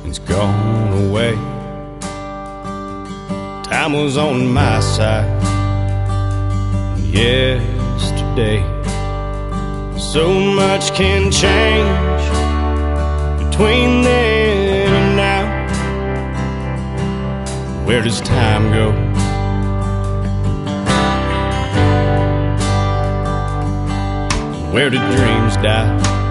it's gone away. Time was on my side yesterday. So much can change between then and now. Where does time go? Where did dreams die?